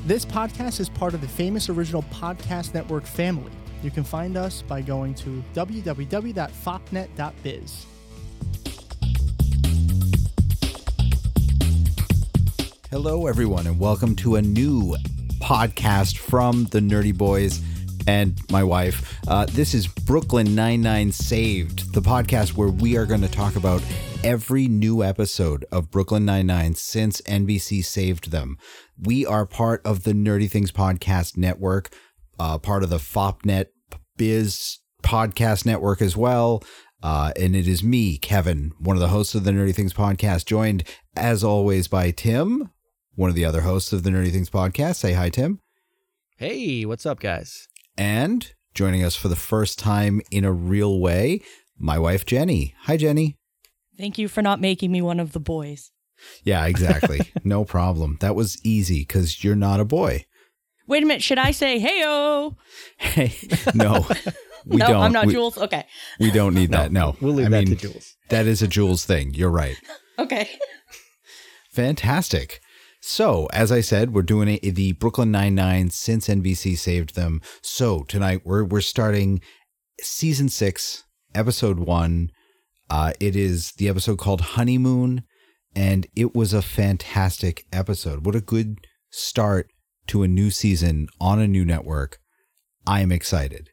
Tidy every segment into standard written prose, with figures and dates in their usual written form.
This podcast is part of the Famous Original Podcast Network family. You can find us by going to www.fopnet.biz. Hello, everyone, and welcome to a new podcast from the Nerdy Boys and my wife. This is Brooklyn Nine-Nine Saved, the podcast where we are going to talk about every new episode of Brooklyn Nine-Nine since NBC saved them. We are part of the Nerdy Things Podcast Network, part of the FOPNet Biz Podcast Network as well. And it is me, Kevin, one of the hosts of the Nerdy Things Podcast, joined as always by Tim, one of the other hosts of the Nerdy Things Podcast. Say hi, Tim. Hey, what's up, guys? And joining us for the first time in a real way, my wife, Jenny. Hi, Jenny. Thank you for not making me one of the boys. Yeah, exactly. No problem. That was easy because you're not a boy. Wait a minute. Should I say, hey-o? Hey, no, we no, don't. I'm not Jules. Okay. We don't need that. No, We'll leave that to Jules. That is a Jules thing. You're right. Okay. Fantastic. So, as I said, we're doing the Brooklyn Nine-Nine since NBC saved them. So tonight we're starting season 6, episode 1. It is the episode called Honeymoon, and it was a fantastic episode. What a good start to a new season on a new network. I am excited.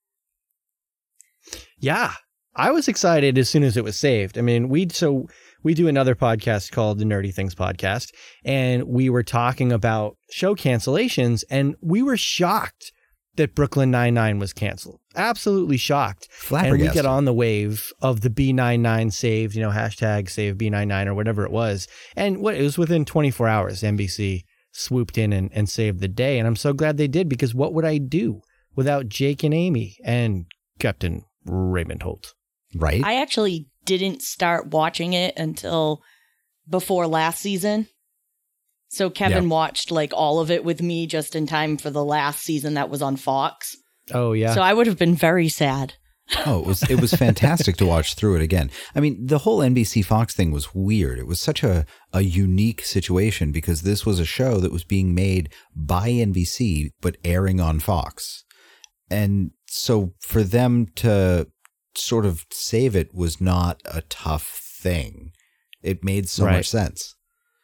Yeah, I was excited as soon as it was saved. I mean, we do another podcast called the Nerdy Things Podcast, and we were talking about show cancellations, and we were shocked that Brooklyn Nine-Nine was canceled. Absolutely shocked. And we get on the wave of the B99 saved, hashtag save B99 or whatever it was. And it was within 24 hours, NBC swooped in and saved the day. And I'm so glad they did, because what would I do without Jake and Amy and Captain Raymond Holt? Right? I actually didn't start watching it until before last season. So Kevin watched all of it with me just in time for the last season that was on Fox. Oh, yeah. So I would have been very sad. Oh, it was fantastic to watch through it again. I mean, the whole NBC Fox thing was weird. It was such a unique situation because this was a show that was being made by NBC but airing on Fox. And so for them to sort of save it was not a tough thing. It made so much sense.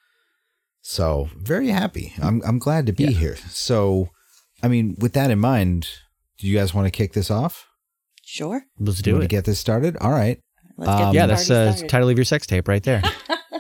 So very happy. I'm glad to be here. So, I mean, with that in mind, do you guys want to kick this off? Sure. Let's do it. To get this started? All right. Let's get that's the title of your sex tape right there.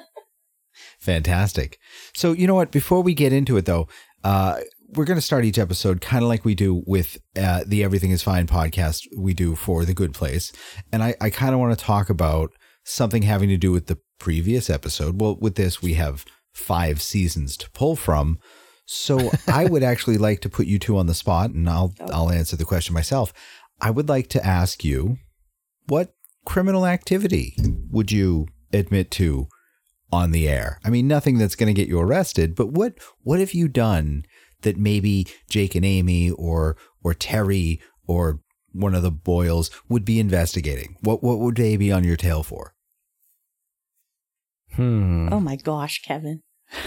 Fantastic. So, you know what? Before we get into it, though, we're going to start each episode kind of like we do with the Everything is Fine podcast we do for The Good Place. And I kind of want to talk about something having to do with the previous episode. Well, with this, we have 5 seasons to pull from. So I would actually like to put you two on the spot, and I'll answer the question myself. I would like to ask you, what criminal activity would you admit to on the air? I mean, nothing that's going to get you arrested, but what have you done that maybe Jake and Amy or Terry or one of the Boyles would be investigating? What would they be on your tail for? Oh my gosh, Kevin.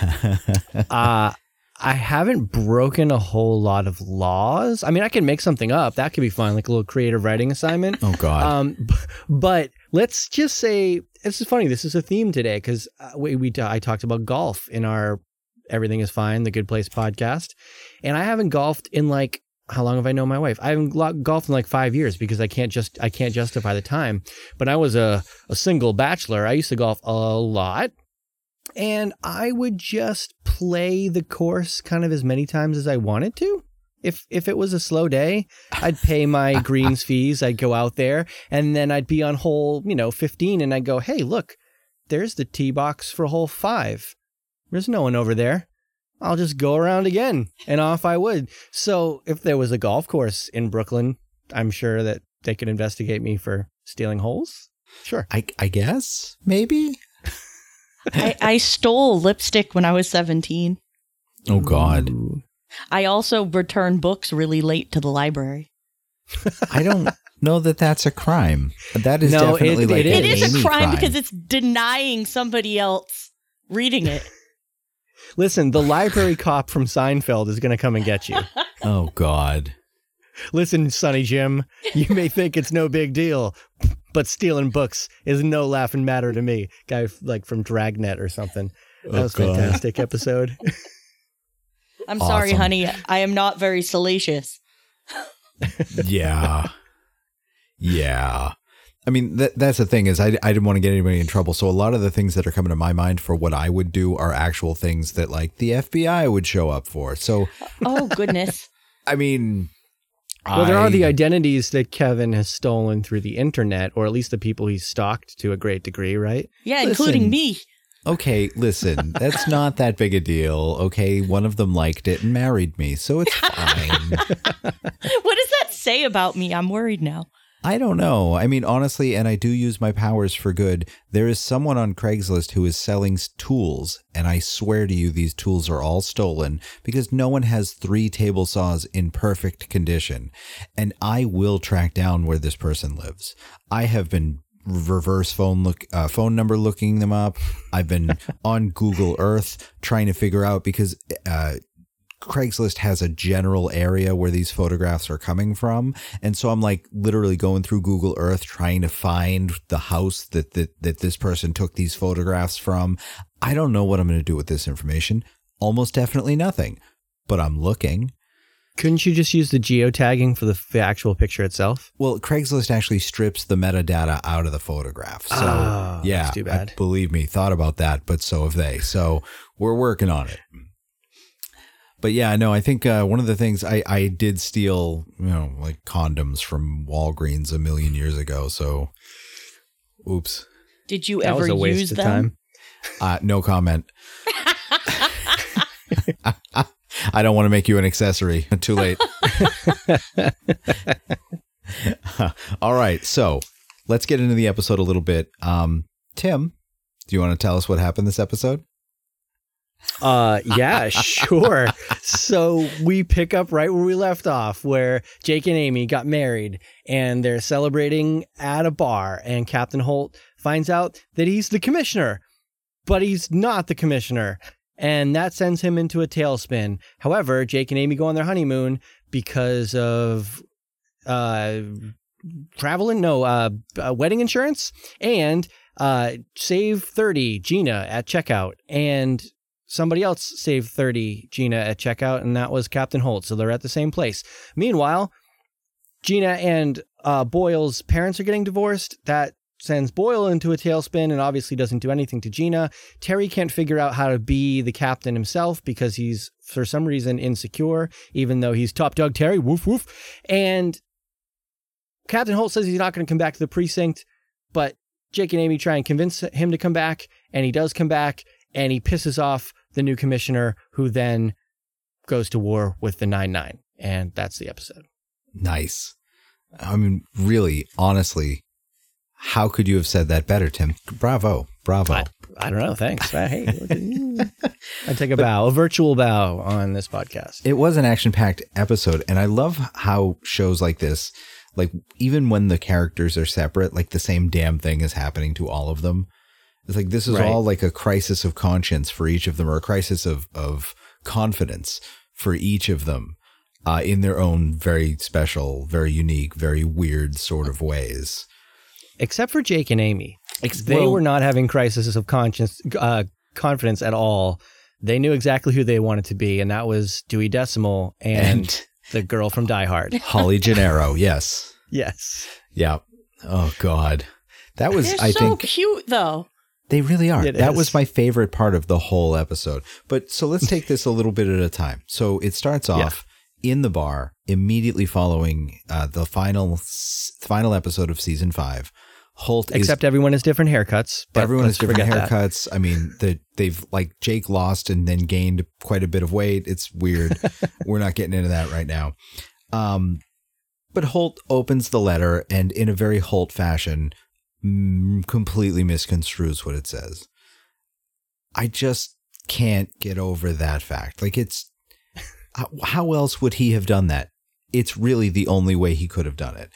I haven't broken a whole lot of laws. I mean, I can make something up. That could be fun, like a little creative writing assignment. Oh, God. But let's just say, this is funny. This is a theme today because I talked about golf in our Everything is Fine, The Good Place podcast. And I haven't golfed in how long have I known my wife? I haven't golfed in 5 years because I can't justify the time. But I was a single bachelor. I used to golf a lot. And I would just play the course kind of as many times as I wanted to. If it was a slow day, I'd pay my greens fees. I'd go out there and then I'd be on hole, 15 and I'd go, hey, look, there's the tee box for hole 5. There's no one over there. I'll just go around again. And off I would. So if there was a golf course in Brooklyn, I'm sure that they could investigate me for stealing holes. Sure. I guess, maybe. I stole lipstick when I was 17. Oh, God. Ooh. I also returned books really late to the library. I don't know that that's a crime. That is definitely it It is Amy a crime because it's denying somebody else reading it. Listen, the library cop from Seinfeld is going to come and get you. Oh, God. Listen, Sonny Jim, you may think it's no big deal, but stealing books is no laughing matter to me. Guy like from Dragnet or something. That was a fantastic episode. I'm sorry, honey. I am not very salacious. Yeah. Yeah. I mean, that's the thing is I didn't want to get anybody in trouble. So a lot of the things that are coming to my mind for what I would do are actual things that like the FBI would show up for. So, oh, goodness. I mean... Well, there are the identities that Kevin has stolen through the internet, or at least the people he's stalked to a great degree, right? Yeah, including me. Okay, listen, that's not that big a deal. Okay, one of them liked it and married me, so it's fine. What does that say about me? I'm worried now. I don't know. I mean, honestly, and I do use my powers for good. There is someone on Craigslist who is selling tools, and I swear to you, these tools are all stolen because no one has 3 table saws in perfect condition. And I will track down where this person lives. I have been reverse phone number looking them up. I've been on Google Earth trying to figure out because Craigslist has a general area where these photographs are coming from. And so I'm like literally going through Google Earth trying to find the house that this person took these photographs from. I don't know what I'm going to do with this information. Almost definitely nothing, but I'm looking. Couldn't you just use the geotagging for the actual picture itself? Well, Craigslist actually strips the metadata out of the photograph. So yeah, that's too bad. Believe me, thought about that, but so have they. So we're working on it. But yeah, no, I think one of the things I did steal, like condoms from Walgreens a million years ago. So, oops. Did you ever use them? No comment. I don't want to make you an accessory. Too late. All right. So let's get into the episode a little bit. Tim, do you want to tell us what happened this episode? Yeah, sure. So we pick up right where we left off, where Jake and Amy got married and they're celebrating at a bar, and Captain Holt finds out that he's the commissioner, but he's not the commissioner. And that sends him into a tailspin. However, Jake and Amy go on their honeymoon because of wedding insurance and save 30 Gina at checkout, and somebody else saved 30 Gina at checkout, and that was Captain Holt. So they're at the same place. Meanwhile, Gina and Boyle's parents are getting divorced. That sends Boyle into a tailspin and obviously doesn't do anything to Gina. Terry can't figure out how to be the captain himself because he's, for some reason, insecure, even though he's top dog Terry. Woof, woof. And Captain Holt says he's not going to come back to the precinct, but Jake and Amy try and convince him to come back, and he does come back, and he pisses off the new commissioner, who then goes to war with the 9-9. And that's the episode. Nice. I mean, really, honestly, how could you have said that better, Tim? Bravo. Bravo. I don't know. Thanks. Hey, I take a virtual bow on this podcast. It was an action-packed episode, and I love how shows like this, like even when the characters are separate, like the same damn thing is happening to all of them. It's like this is all like a crisis of conscience for each of them, or a crisis of confidence for each of them in their own very special, very unique, very weird sort of ways. Except for Jake and Amy. They were not having crises of confidence at all. They knew exactly who they wanted to be, and that was Dewey Decimal and the girl from Die Hard. Holly Gennaro, yes. Yes. Yeah. Oh, God. That was, They're so cute, though. They really are. That was my favorite part of the whole episode. But so let's take this a little bit at a time. So it starts off in the bar, immediately following the final episode of season 5. Except everyone has different haircuts. But everyone has different haircuts. I mean, they've like Jake lost and then gained quite a bit of weight. It's weird. We're not getting into that right now. But Holt opens the letter and in a very Holt fashion, completely misconstrues what it says. I just can't get over that fact. Like, it's how else would he have done that? It's really the only way he could have done it.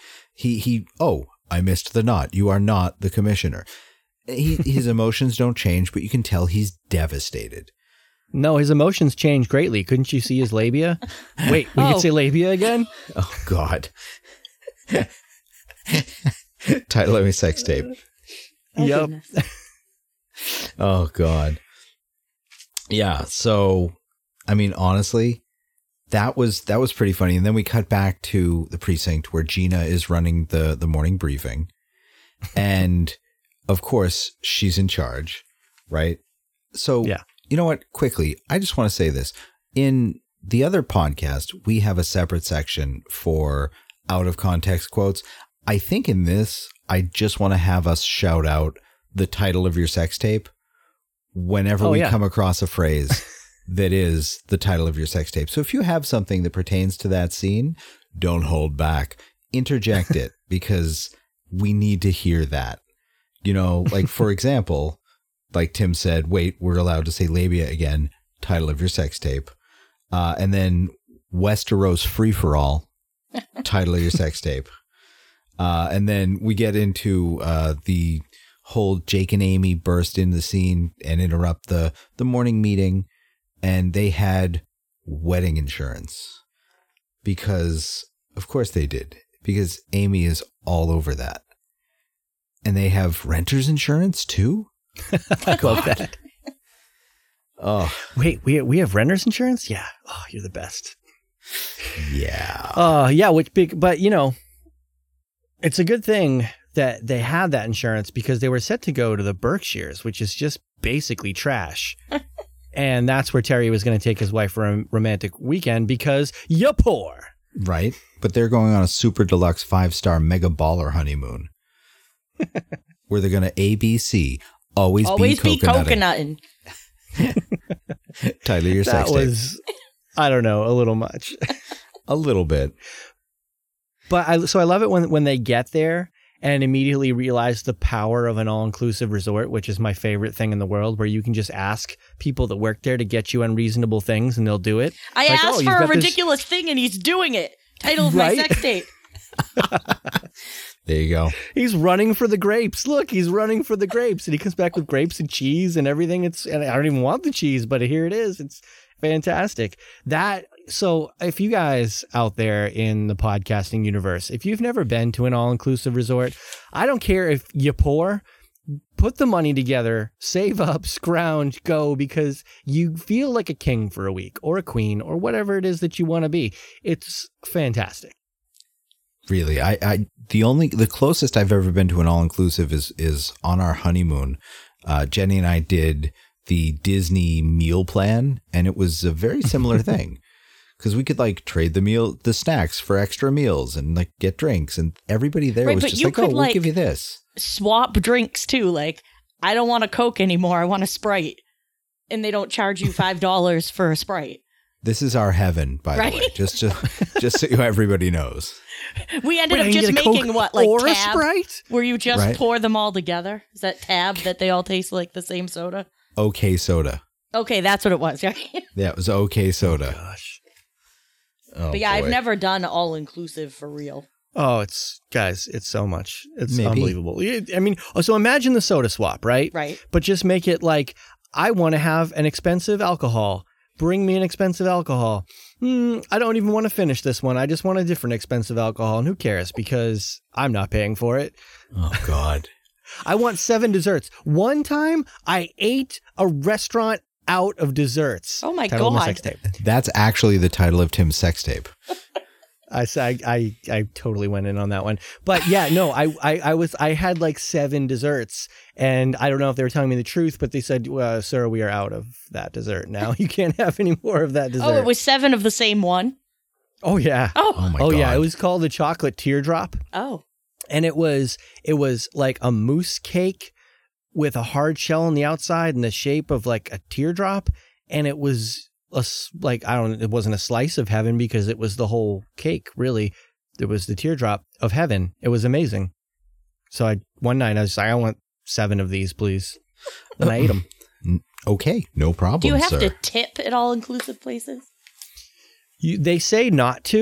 I missed the knot. You are not the commissioner. His emotions don't change, but you can tell he's devastated. No, his emotions changed greatly. Couldn't you see his labia? Wait, we could say labia again? Oh, God. Title of a sex tape. Oh, Yep. goodness. Oh, God. Yeah. So, I mean, honestly, that was pretty funny. And then we cut back to the precinct where Gina is running the morning briefing. And of course, she's in charge, right? So, Yeah. You know what? Quickly, I just want to say this. In the other podcast, we have a separate section for out of context quotes. I think in this, I just want to have us shout out the title of your sex tape whenever we come across a phrase that is the title of your sex tape. So if you have something that pertains to that scene, don't hold back. Interject it because we need to hear that. You know, like, for example, like Tim said, wait, we're allowed to say labia again, title of your sex tape. And then Westeros Free-for-All, title of your sex tape. And then we get into the whole Jake and Amy burst into the scene and interrupt the morning meeting. And they had wedding insurance because, of course they did, because Amy is all over that. And they have renter's insurance too? I love that. Oh, Wait, we have renter's insurance? Yeah. Oh, you're the best. yeah. Yeah, but you know, it's a good thing that they had that insurance because they were set to go to the Berkshires, which is just basically trash. And that's where Terry was going to take his wife for a romantic weekend because you're poor. Right. But they're going on a super deluxe 5-star mega baller honeymoon where they're going to ABC. Always be coconutting. Title of your sex tape. That was, I don't know, a little much. A little bit. But I love it when they get there and immediately realize the power of an all-inclusive resort, which is my favorite thing in the world, where you can just ask people that work there to get you unreasonable things and they'll do it. I asked for a ridiculous thing and he's doing it. Title of my sex tape. There you go. He's running for the grapes. Look, he's running for the grapes. And he comes back with grapes and cheese and everything. And I don't even want the cheese, but here it is. It's fantastic. So if you guys out there in the podcasting universe, if you've never been to an all-inclusive resort, I don't care if you're poor, put the money together, save up, scrounge, go, because you feel like a king for a week or a queen or whatever it is that you want to be. It's fantastic. Really, the closest I've ever been to an all-inclusive is on our honeymoon. Jenny and I did the Disney meal plan, and it was a very similar thing because we could like trade the snacks for extra meals and like get drinks, and everybody there was just like, "Oh, we'll give you this." Swap drinks too. Like, I don't want a Coke anymore. I want a Sprite, and they don't charge you $5 for a Sprite. This is our heaven, by the way, just so everybody knows. We ended up just making what, like or Tab, a Sprite? where you just pour them all together. Is that Tab that they all taste like the same soda? OK Soda. Okay, that's what it was. Right? Yeah, it was OK Soda. Oh, gosh. Oh, but yeah, boy. I've never done all inclusive for real. Oh, it's so much. It's Maybe. unbelievable. I mean, so imagine the soda swap, right? Right. But just make it like, I want to have an expensive alcohol. Bring me an expensive alcohol. I don't even want to finish this one. I just want a different expensive alcohol. And who cares? Because I'm not paying for it. Oh, God. I want 7 desserts. One time, I ate a restaurant out of desserts. Oh, my Title of my God. sex tape. That's actually the title of Tim's sex tape. I totally went in on that one. But yeah, no, I had like 7 desserts, and I don't know if they were telling me the truth, but they said, sir, we are out of that dessert now. You can't have any more of that dessert. Oh, it was 7 of the same one? Oh, yeah. Oh, my God. Yeah, it was called the chocolate teardrop. Oh. And it was like a mousse cake with a hard shell on the outside in the shape of like a teardrop. And it was it wasn't a slice of heaven because it was the whole cake, really. It was the teardrop of heaven. It was amazing. So one night I was like, I want 7 of these, please. And I ate them. Okay, no problem, Do you have sir. to tip at all inclusive places? They say not to,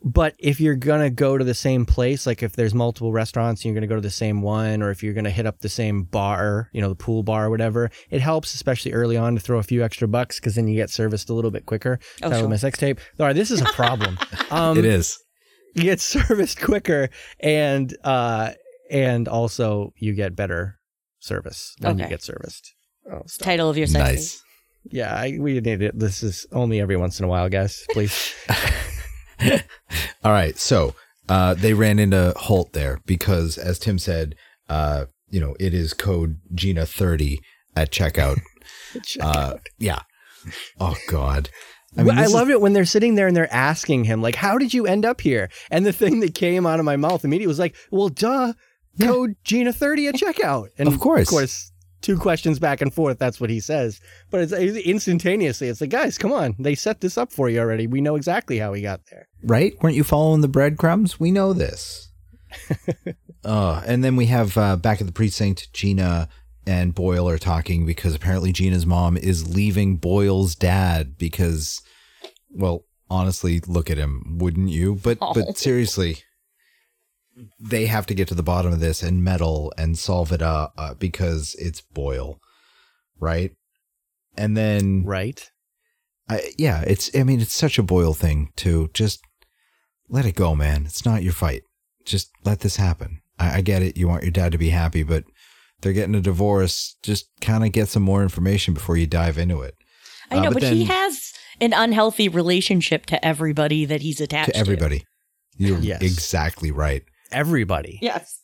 But if you're going to go to the same place, like if there's multiple restaurants and you're going to go to the same one, or if you're going to hit up the same bar, the pool bar or whatever, it helps, especially early on, to throw a few extra bucks because then you get serviced a little bit quicker. Oh, With sure. my sex tape. All right, this is a problem. It is. You get serviced quicker and also you get better service when you Okay. get serviced. Oh, stop. Title of your sex tape. Nice. Yeah, we need it. This is only every once in a while, guys. Please. All right. So they ran into Holt there because, as Tim said, it is code Gina 30 at checkout. Yeah. Oh, God. I love it when they're sitting there and they're asking him, like, how did you end up here? And the thing that came out of my mouth immediately was like, well, duh, code Gina 30 at checkout. And Of course, 2 questions back and forth. That's what he says. But it's instantaneously. It's like, guys, come on. They set this up for you already. We know exactly how he got there. Right? Weren't you following the breadcrumbs? We know this. And then we have back at the precinct, Gina and Boyle are talking because apparently Gina's mom is leaving Boyle's dad because, well, honestly, look at him, wouldn't you? But seriously, they have to get to the bottom of this and meddle and solve it because it's Boyle, right? And then Right. it's such a Boyle thing to just let it go, man. It's not your fight. Just let this happen. I get it. You want your dad to be happy, but they're getting a divorce. Just kind of get some more information before you dive into it. I know, but then, he has an unhealthy relationship to everybody that he's attached to everybody. You're Yes. exactly right. Everybody. Yes.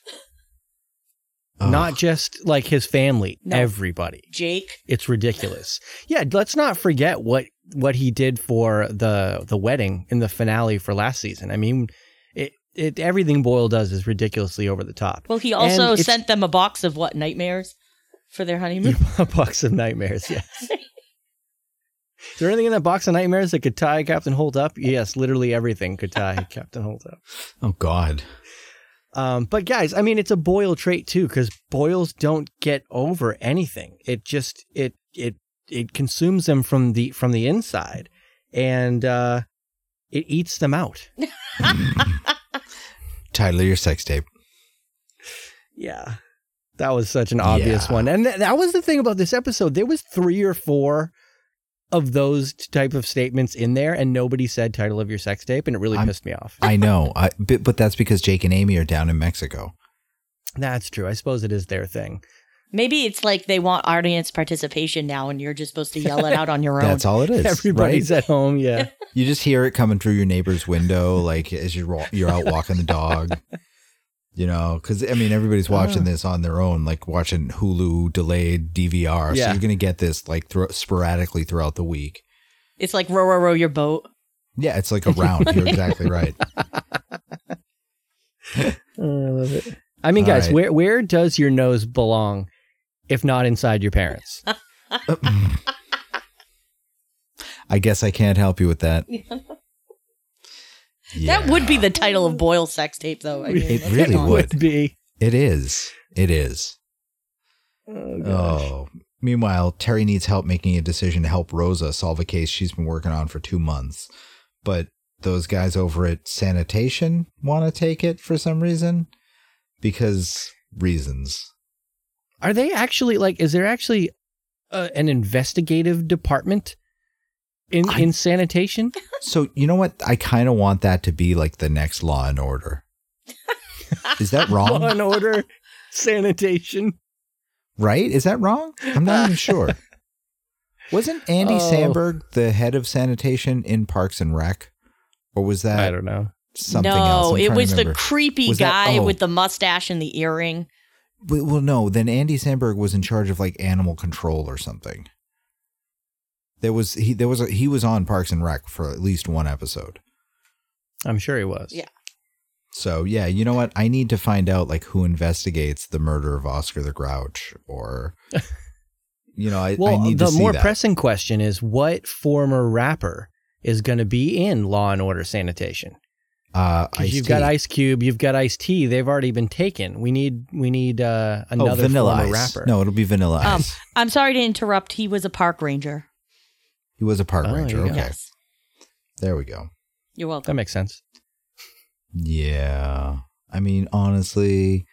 Not just like his family. No. Everybody. Jake. It's ridiculous. Yeah, let's not forget what he did for the wedding in the finale for last season. I mean, everything Boyle does is ridiculously over the top. Well, he also sent them a box of nightmares for their honeymoon. A box of nightmares, yes. Is there anything in that box of nightmares that could tie Captain Holt up? Yes, literally everything could tie Captain Holt up. Oh, God. But guys, I mean, it's a Boyle trait too, because Boyles don't get over anything. It just it consumes them from the inside, and it eats them out. Title of your sex tape. Yeah, that was such an obvious one, and that was the thing about this episode. There was 3 or 4 of those type of statements in there, and nobody said title of your sex tape, and it really pissed me off. I know, but that's because Jake and Amy are down in Mexico. That's true. I suppose it is their thing. Maybe it's like they want audience participation now, and you're just supposed to yell it out on your own. That's all it is. Everybody's right? at home, yeah. You just hear it coming through your neighbor's window, like as you're out walking the dog. Because I mean, everybody's watching this on their own, like watching Hulu delayed DVR. Yeah. So you're going to get this like sporadically throughout the week. It's like row your boat. Yeah, it's like a round. You're exactly right. I love it. I mean, All guys, right. where does your nose belong if not inside your parents? I guess I can't help you with that. That would be the title of Boyle's sex tape, though. I mean, It let's really be honest. would. be. It is. It is. Oh, gosh. Oh. Meanwhile, Terry needs help making a decision to help Rosa solve a case she's been working on for 2 months. But those guys over at Sanitation want to take it for some reason. Because reasons. Are they actually is there actually an investigative department in sanitation? So, you know what? I kind of want that to be like the next Law and Order. Is that wrong? Law and Order, sanitation. Right? Is that wrong? I'm not even sure. Wasn't Andy Samberg the head of sanitation in Parks and Rec? Or was that I don't know. something else? No, I'm it trying to was the remember. creepy Was that- guy oh. with the mustache and the earring. Well, no. Then Andy Samberg was in charge of like animal control or something. He was on Parks and Rec for at least one episode. I'm sure he was. Yeah. So yeah, you know what? I need to find out like who investigates the murder of Oscar the Grouch, or I need to the see more that. pressing question is what former rapper is going to be in Law and Order Sanitation? You've got Ice Cube, you've got Ice-T. They've already been taken. We need another Vanilla former Ice. rapper. No, it'll be Vanilla Ice. I'm sorry to interrupt. He was a park ranger. He was a park Oh, ranger. there you Okay, go. Yes. there we go. You're welcome. That makes sense. Yeah. I mean, honestly,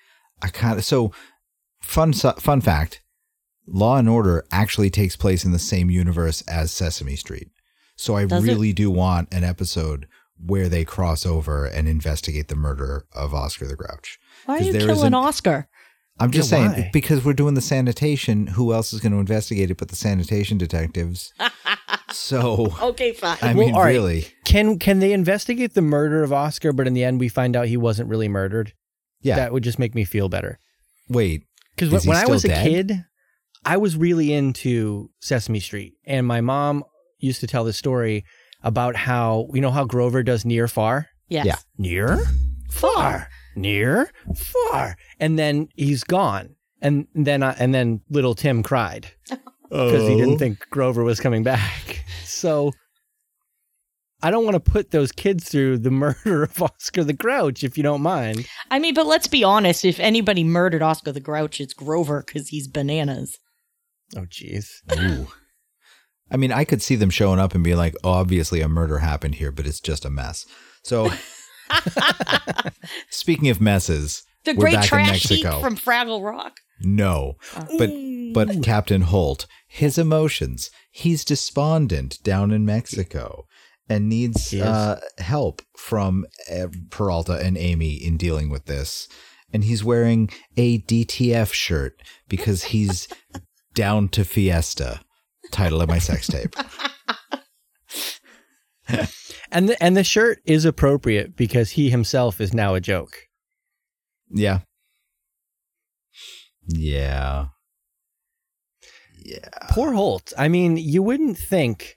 fun fact, Law and Order actually takes place in the same universe as Sesame Street. So I really do want an episode where they cross over and investigate the murder of Oscar the Grouch. Why are you killing Oscar? I'm just saying, why? because we're doing the sanitation. Who else is going to investigate it but the sanitation detectives? So, okay, fine. I mean, all right. really. Can they investigate the murder of Oscar, but in the end we find out he wasn't really murdered? Yeah. That would just make me feel better. Wait. Because when I was dead? a kid, I was really into Sesame Street. And my mom used to tell this story about how, you know how Grover does near, far? Yes. Yeah. Near, far, near, far. And then he's gone. And then little Tim cried because he didn't think Grover was coming back. So I don't want to put those kids through the murder of Oscar the Grouch, if you don't mind. I mean, but let's be honest. If anybody murdered Oscar the Grouch, it's Grover because he's bananas. Oh, jeez. Ooh. I mean, I could see them showing up and being like, obviously a murder happened here, but it's just a mess. So, speaking of messes, The we're great back in trash heap Mexico. from Fraggle Rock. No, but Captain Holt, his emotions, he's despondent down in Mexico and needs help from Peralta and Amy in dealing with this. And he's wearing a DTF shirt because he's down to fiesta. Title of my sex tape. And the shirt is appropriate because he himself is now a joke. Yeah. Yeah. Poor Holt. I mean, you wouldn't think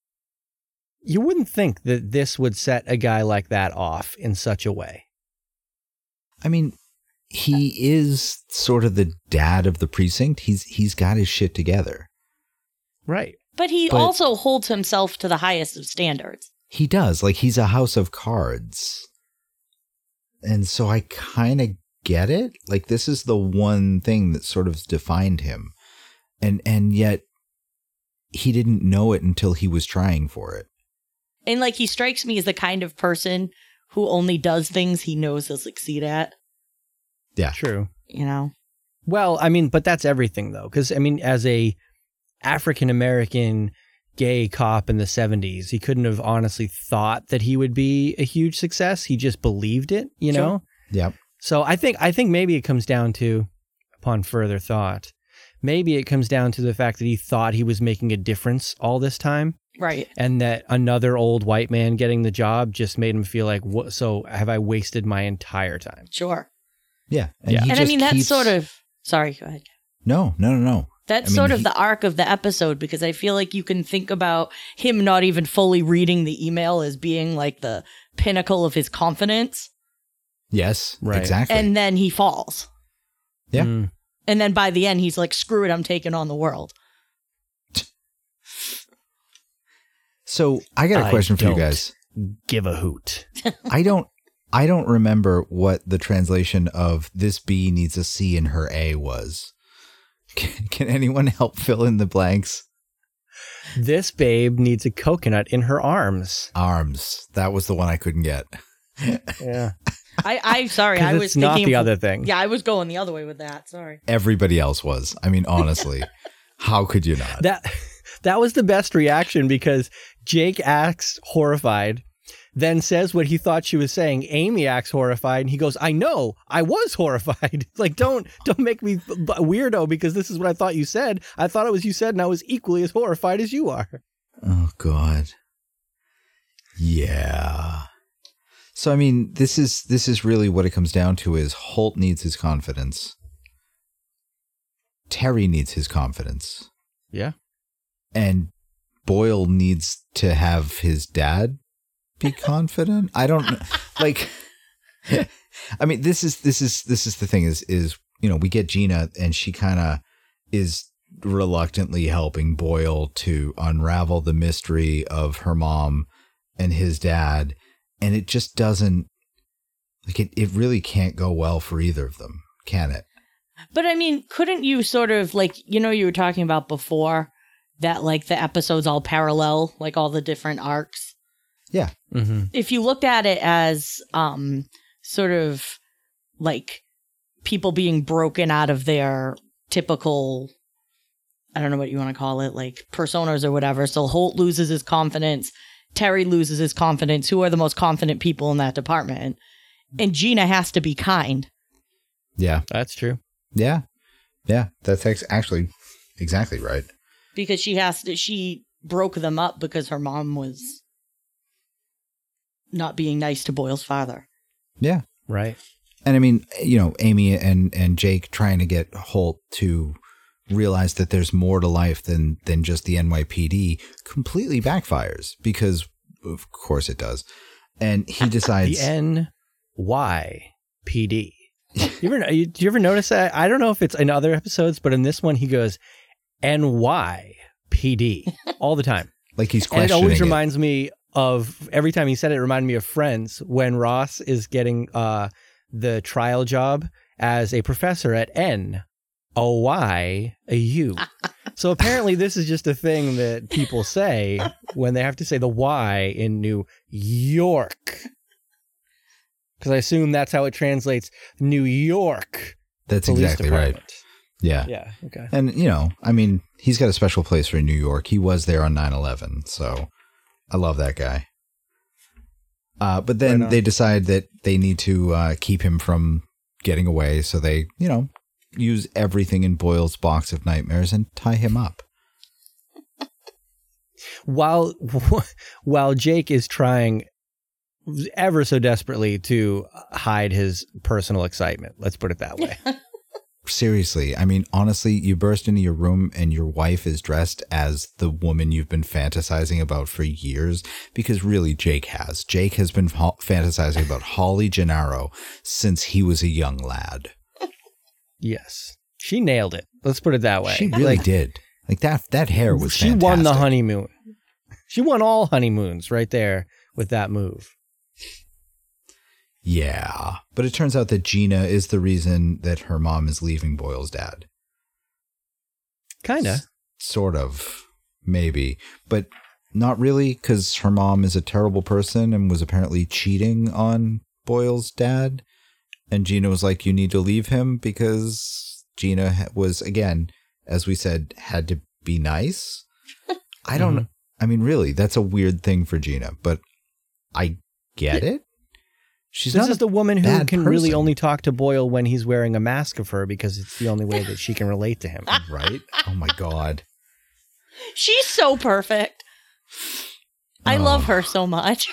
that this would set a guy like that off in such a way. I mean, he is sort of the dad of the precinct. He's got his shit together. Right. But he also holds himself to the highest of standards. He does. Like, he's a house of cards. And so I kind of get it. Like, this is the one thing that sort of defined him. And yet he didn't know it until he was trying for it. And like, he strikes me as the kind of person who only does things he knows he'll succeed at. Yeah. True. You know? Well, I mean, but that's everything though. Because, I mean, as a African-American gay cop in the 70s, he couldn't have honestly thought that he would be a huge success. He just believed it, you know? Yep. So I think maybe it comes down to, upon further thought, maybe it comes down to the fact that he thought he was making a difference all this time. Right. And that another old white man getting the job just made him feel like, what? So have I wasted my entire time? Sure. Yeah. Yeah. he And I just mean, that's keeps- sort of, sorry, go ahead. No. That's I mean, sort of the arc of the episode, because I feel like you can think about him not even fully reading the email as being like the pinnacle of his confidence. Yes. Right. Exactly. And then he falls. Yeah. Mm. And then by the end, he's like, screw it, I'm taking on the world. So I got a question for you guys. Give a hoot. I don't remember what the translation of this B needs a C in her A was. Can anyone help fill in the blanks? This babe needs a coconut in her arms. Arms. That was the one I couldn't get. Yeah. I'm sorry, 'Cause I was it's not thinking the other thing. Yeah, I was going the other way with that. Sorry. Everybody else was. I mean, honestly, how could you not? That was the best reaction because Jake acts horrified, then says what he thought she was saying. Amy acts horrified, and he goes, "I know, I was horrified." Like, don't make me a weirdo because this is what I thought you said. I thought it was you said, and I was equally as horrified as you are. Oh, God. Yeah. So, I mean, this is really what it comes down to is Holt needs his confidence. Terry needs his confidence. Yeah. And Boyle needs to have his dad be confident. I don't know. Like, I mean, this is the thing is, you know, we get Gina and she kind of is reluctantly helping Boyle to unravel the mystery of her mom and his dad. And it just doesn't, like, it really can't go well for either of them, can it? But I mean, couldn't you sort of like, you know, you were talking about before that like the episodes all parallel, like all the different arcs. Yeah. Mm-hmm. If you looked at it as sort of like people being broken out of their typical, I don't know what you want to call it, like personas or whatever. So Holt loses his confidence. Terry loses his confidence. Who are the most confident people in that department? And Gina has to be kind. Yeah. That's true. Yeah. Yeah. That's actually exactly right. Because she broke them up because her mom was not being nice to Boyle's father. Yeah. Right. And I mean, Amy and Jake trying to get Holt to realize that there's more to life than just the NYPD completely backfires, because of course it does. And he decides the NYPD. Do you ever notice that? I don't know if it's in other episodes, but in this one he goes NYPD all the time. Like he's questioning. And it always it. reminds me of, every time he said it, it reminded me of Friends, when Ross is getting the trial job as a professor at NYU. So apparently this is just a thing that people say when they have to say the Y in New York. Because I assume that's how it translates, New York. That's Police exactly Department. right. Yeah. Yeah. Okay. And, I mean, he's got a special place for New York. He was there on 9/11. So I love that guy. But then they decide that they need to keep him from getting away. So they, use everything in Boyle's box of nightmares and tie him up. While Jake is trying ever so desperately to hide his personal excitement. Let's put it that way. Seriously. I mean, honestly, you burst into your room and your wife is dressed as the woman you've been fantasizing about for years, because really Jake has been fantasizing about Holly Gennaro since he was a young lad. Yes. She nailed it. Let's put it that way. She really did. Like that hair was fantastic. She won the honeymoon. She won all honeymoons right there with that move. Yeah, but it turns out that Gina is the reason that her mom is leaving Boyle's dad. Kinda. Sort of, maybe, but not really, because her mom is a terrible person and was apparently cheating on Boyle's dad. And Gina was like, you need to leave him, because Gina was, again, as we said, had to be nice. I don't, I mean, really, that's a weird thing for Gina, but I get it. This is the woman who can really person. only talk to Boyle when he's wearing a mask of her, because it's the only way that she can relate to him. Right? Oh my God. She's so perfect. I love her so much.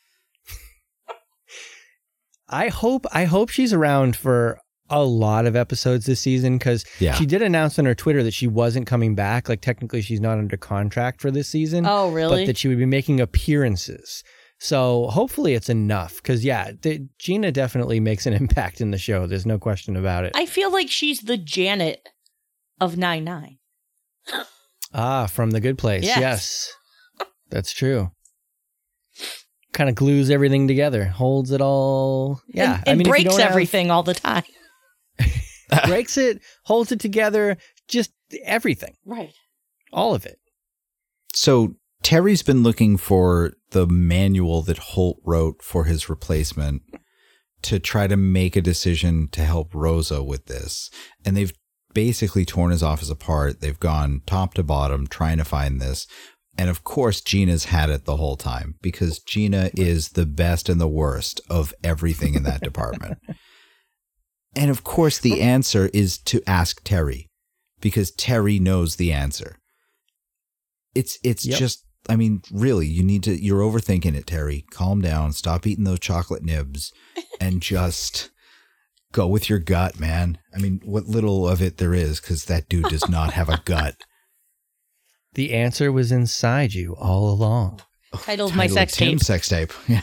I hope she's around for a lot of episodes this season, because she did announce on her Twitter that she wasn't coming back. Like, technically she's not under contract for this season. Oh, really? But that she would be making appearances. So hopefully it's enough, because Gina definitely makes an impact in the show. There's no question about it. I feel like she's the Janet of 9/9. From The Good Place. Yes. That's true. Kind of glues everything together, holds it all. Yeah. And breaks everything all the time. Breaks it, holds it together, just everything. Right. All of it. So Terry's been looking for the manual that Holt wrote for his replacement to try to make a decision to help Rosa with this. And they've basically torn his office apart. They've gone top to bottom trying to find this. And of course, Gina's had it the whole time, because Gina is the best and the worst of everything in that department. And of course, the answer is to ask Terry, because Terry knows the answer. It's just, I mean, really, you're overthinking it, Terry. Calm down. Stop eating those chocolate nibs and just go with your gut, man. I mean, what little of it there is, because that dude does not have a gut. The answer was inside you all along. Titled My Sex Tape. Tim's sex tape. Yeah.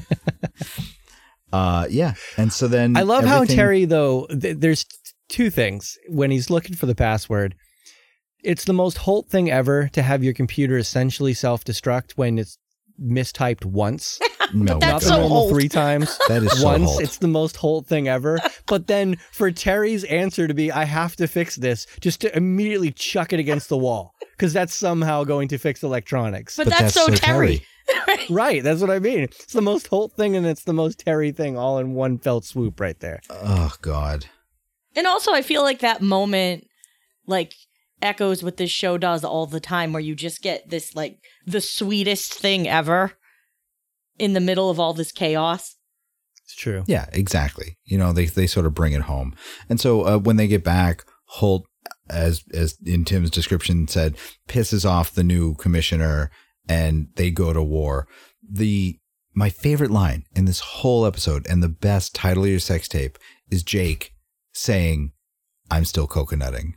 Yeah. And so then I love how Terry, though, there's two things when he's looking for the password. It's the most Holt thing ever to have your computer essentially self-destruct when it's mistyped once. No, that's not the so normal Holt. 3 times. That is so once. Holt. It's the most Holt thing ever. But then for Terry's answer to be, I have to fix this, just to immediately chuck it against the wall, because that's somehow going to fix electronics. But that's so Terry. Right. That's what I mean. It's the most Holt thing and it's the most Terry thing all in one fell swoop right there. Oh, God. And also, I feel like that moment, like, echoes what this show does all the time, where you just get this, like, the sweetest thing ever in the middle of all this chaos. It's true. Yeah, exactly. You know, they sort of bring it home. And so when they get back, Holt, as in Tim's description said, pisses off the new commissioner and they go to war. My favorite line in this whole episode and the best title of your sex tape is Jake saying, "I'm still coconutting."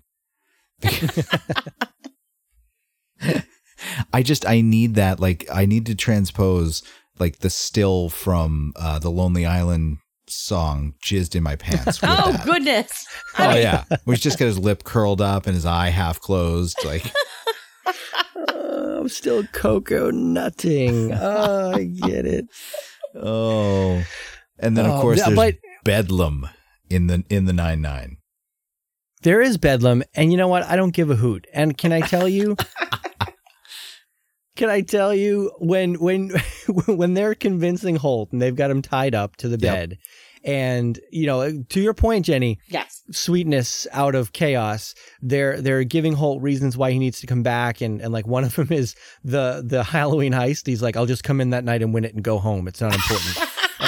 I need that. Like, I need to transpose like the still from the Lonely Island song "Jizzed in My Pants." With Oh, that. goodness. Oh yeah, we just got his lip curled up and his eye half closed. Like, I'm still cocoa nutting. Oh, I get it. oh, and then of course there's Bedlam in the 9-9. There is Bedlam, and you know what? I don't give a hoot. And can I tell you? when they're convincing Holt and they've got him tied up to the bed, and you know, to your point, Jenny, Yes. sweetness out of chaos, they're giving Holt reasons why he needs to come back, and like one of them is the Halloween heist. He's like, I'll just come in that night and win it and go home. It's not important.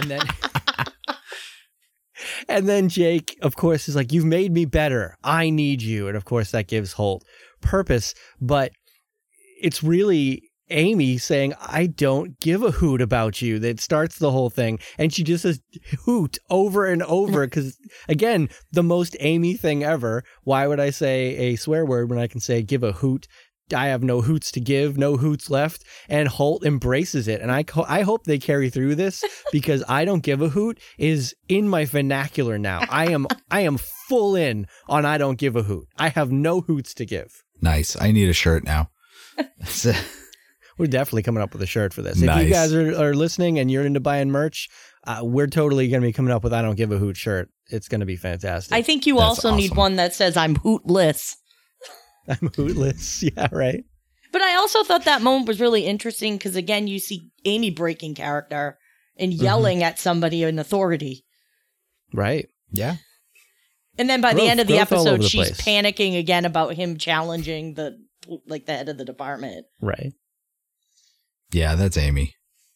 And then Jake, of course, is like, you've made me better. I need you. And of course that gives Holt purpose, but it's really Amy saying, I don't give a hoot about you, that starts the whole thing. And she just says hoot over and over because, again, the most Amy thing ever. Why would I say a swear word when I can say give a hoot? I have no hoots to give, no hoots left. And Holt embraces it. And I hope they carry through this because I don't give a hoot is in my vernacular now. I am full in on I don't give a hoot. I have no hoots to give. Nice. I need a shirt now. We're definitely coming up with a shirt for this. Nice. If you guys are listening and you're into buying merch, we're totally going to be coming up with I don't give a hoot shirt. It's going to be fantastic. I think you That's also need awesome. one that says I'm hootless. I'm hootless. Yeah, right. But I also thought that moment was really interesting because, again, you see Amy breaking character and yelling at somebody in authority. Right. Yeah. And then by the end of the Growth all over episode, the she's place. panicking again about him challenging the head of the department. Right. Yeah, that's Amy.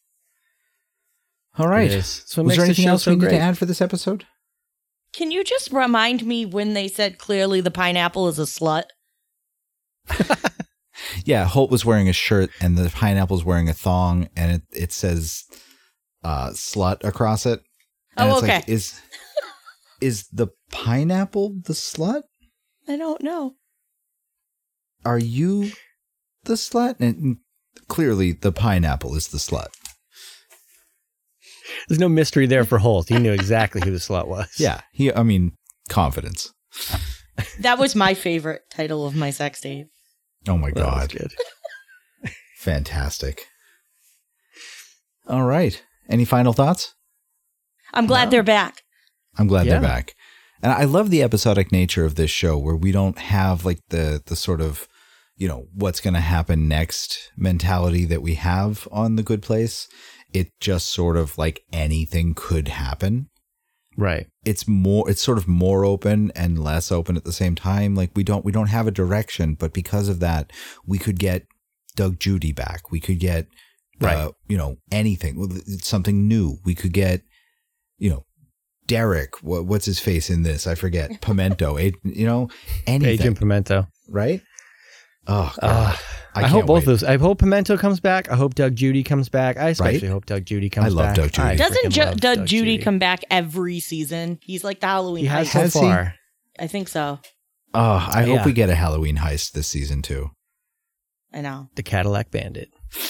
All right. It is. So it Was makes there the anything show else so we need great. to add for this episode? Can you just remind me when they said clearly the pineapple is a slut? Yeah, Holt was wearing a shirt and the pineapple's wearing a thong and it says slut across it. And Oh, it's okay. Like, is the pineapple the slut? I don't know. Are you the slut? And clearly the pineapple is the slut. There's no mystery there for Holt. He knew exactly who the slut was. Yeah, confidence. That was my favorite title of my sex tape. Oh my That was God. good. Fantastic. All right. Any final thoughts? I'm glad they're back. I'm glad Yeah. they're back. And I love the episodic nature of this show where we don't have like the sort of, you know, what's going to happen next mentality that we have on The Good Place. It just sort of like anything could happen. Right. It's sort of more open and less open at the same time. Like we don't have a direction, but because of that, we could get Doug Judy back. We could get, anything, something new. We could get, Derek, what's his face in this? I forget. Pimento, anything. Agent Pimento. Right? Oh, God. I hope both of those. I hope Pimento comes back. I hope Doug Judy comes back. I especially Right? hope Doug Judy comes back. I love Doug Judy. I Doesn't freaking love Doug Judy come back every season? He's like the Halloween He has heist. so Has he? far. I think so. Oh, I hope Yeah. we get a Halloween heist this season too. I know. The Cadillac Bandit.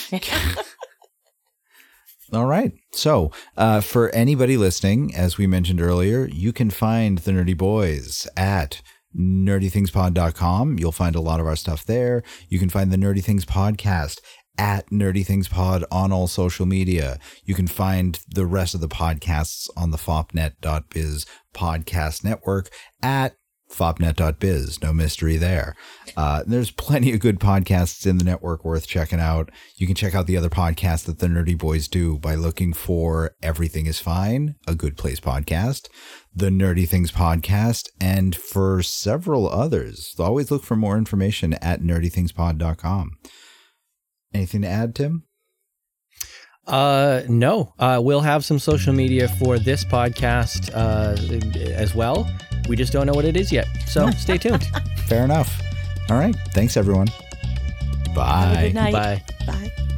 All right. So, for anybody listening, as we mentioned earlier, you can find the Nerdy Boys at nerdythingspod.com. You'll find a lot of our stuff there. You can find the Nerdy Things Podcast at Nerdy Things Pod on all social media. You can find the rest of the podcasts on the fopnet.biz podcast network at fopnet.biz. No mystery there. There's plenty of good podcasts in the network worth checking out. You can check out the other podcasts that the Nerdy Boys do by looking for Everything is Fine, a Good Place podcast, the Nerdy Things podcast, and for several others. Always look for more information at nerdythingspod.com. Anything to add, Tim? No. We'll have some social media for this podcast as well. We just don't know what it is yet. So stay tuned. Fair enough. All right. Thanks, everyone. Bye. Have a good night. Bye. Bye.